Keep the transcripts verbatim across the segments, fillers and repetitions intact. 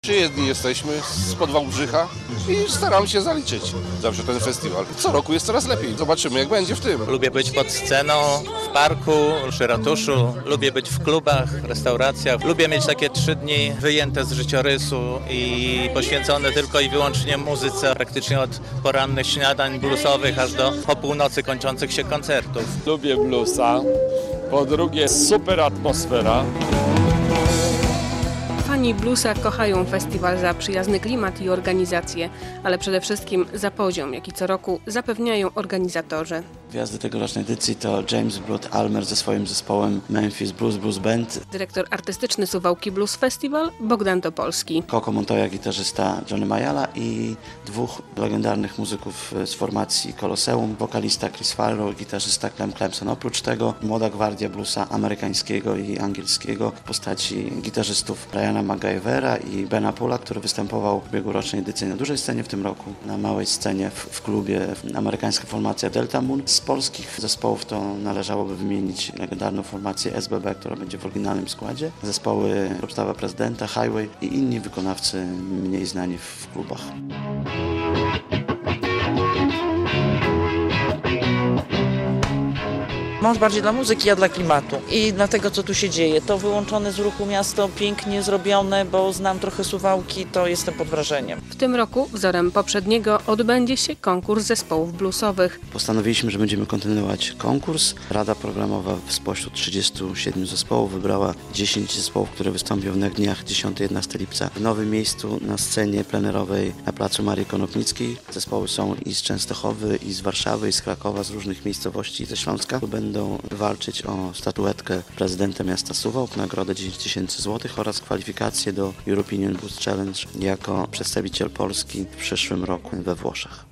Przyjezdni jesteśmy spod Wałbrzycha i staramy się zaliczyć zawsze ten festiwal. Co roku jest coraz lepiej. Zobaczymy, jak będzie w tym. Lubię być pod sceną, w parku, przy ratuszu. Lubię być w klubach, restauracjach. Lubię mieć takie trzy dni wyjęte z życiorysu i poświęcone tylko i wyłącznie muzyce. Praktycznie od porannych śniadań bluesowych aż do po północy kończących się koncertów. Lubię bluesa. Po drugie, super atmosfera. Fani bluesa kochają festiwal za przyjazny klimat i organizację, ale przede wszystkim za poziom, jaki co roku zapewniają organizatorzy. Gwiazdy tegorocznej edycji to James Blood Almer ze swoim zespołem Memphis Blues Blues Band. Dyrektor artystyczny Suwałki Blues Festival Bogdan Topolski. Coco Montoya, gitarzysta Johnny Mayala i dwóch legendarnych muzyków z formacji Colosseum, wokalista Chris Farlow, gitarzysta Clem Clemson. Oprócz tego młoda gwardia bluesa amerykańskiego i angielskiego w postaci gitarzystów Briana McGyvera i Bena Pula, który występował w ubiegłorocznej edycji na dużej scenie w tym roku, na małej scenie w, w klubie amerykańska formacja Delta Moon. Z polskich zespołów to należałoby wymienić legendarną formację S B B, która będzie w oryginalnym składzie, zespoły Obstawa Prezydenta, Highway i inni wykonawcy mniej znani w klubach. Mąż bardziej dla muzyki, ja dla klimatu i dla tego, co tu się dzieje. To wyłączone z ruchu miasto, pięknie zrobione, bo znam trochę Suwałki, to jestem pod wrażeniem. W tym roku, wzorem poprzedniego, odbędzie się konkurs zespołów bluesowych. Postanowiliśmy, że będziemy kontynuować konkurs. Rada programowa spośród trzydziestu siedmiu zespołów wybrała dziesięć zespołów, które wystąpią w dniach dziesiątego do jedenastego lipca w nowym miejscu na scenie plenerowej na placu Marii Konopnickiej. Zespoły są i z Częstochowy, i z Warszawy, i z Krakowa, z różnych miejscowości ze Śląska. Będą walczyć o statuetkę prezydenta miasta Suwałk, nagrodę dziesięć tysięcy złotych oraz kwalifikacje do European Blues Challenge jako przedstawiciel Polski w przyszłym roku we Włoszech.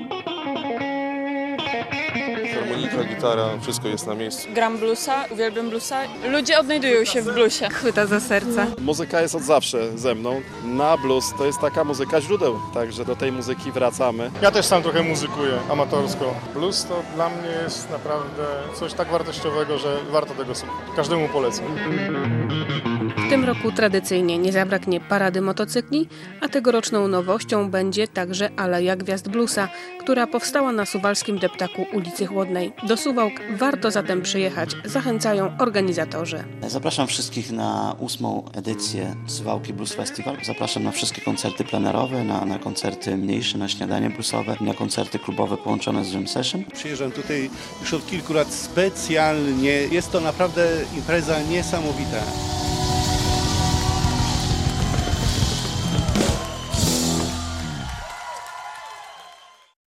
Harmonika, gitara, wszystko jest na miejscu. Gram bluesa, uwielbiam bluesa. Ludzie odnajdują się w bluesie. Chwyta za serca. Muzyka jest od zawsze ze mną. Na blues to jest taka muzyka źródeł, także do tej muzyki wracamy. Ja też sam trochę muzykuję amatorsko. Blues to dla mnie jest naprawdę coś tak wartościowego, że warto tego słuchać. Każdemu polecam. W tym roku tradycyjnie nie zabraknie parady motocykli, a tegoroczną nowością będzie także Aleja Gwiazd Bluesa, która powstała na suwalskim deptaku ulicy Chłodnej. Do Suwałk warto zatem przyjechać, zachęcają organizatorzy. Zapraszam wszystkich na ósmą edycję Suwałki Blues Festival. Zapraszam na wszystkie koncerty plenerowe, na, na koncerty mniejsze, na śniadanie bluesowe, na koncerty klubowe połączone z Jam Session. Przyjeżdżam tutaj już od kilku lat specjalnie. Jest to naprawdę impreza niesamowita.